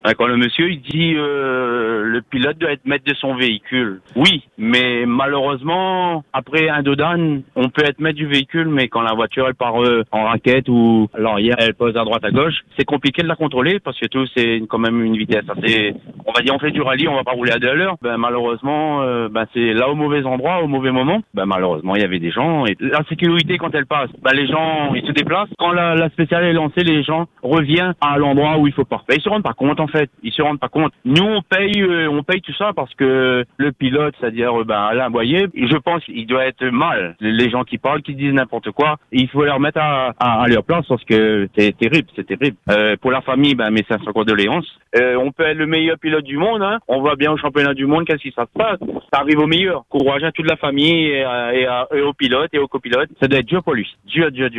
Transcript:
Quand le monsieur il dit le pilote doit être maître de son véhicule. Oui, mais malheureusement, après un dodan, on peut être maître du véhicule, mais quand la voiture elle part en raquette ou l'arrière elle pose à droite à gauche, c'est compliqué de la contrôler parce que tout c'est quand même une vitesse assez, on va dire on fait du rallye, on va pas rouler à 2 à l'heure. Malheureusement, c'est là au mauvais endroit, au mauvais moment. Malheureusement il y avait des gens et la sécurité quand elle passe, les gens ils se déplacent. Quand la spéciale est lancée, les gens reviennent à l'endroit où il faut pas. Ils se rendent pas compte en fait. Ils se rendent pas compte. Nous on paye tout ça parce que le pilote, c'est-à-dire Alain Boyer, je pense qu'il doit être mal. Les gens qui parlent, qui disent n'importe quoi, il faut les remettre à leur place parce que c'est terrible. Pour la famille, mes sincères condoléances. On peut être le meilleur pilote du monde, hein. On va bien au championnat du monde, qu'est-ce qui se passe? Ça arrive au meilleur. Courage à toute la famille et aux pilotes et aux copilotes. Ça doit être dur pour lui. Dur.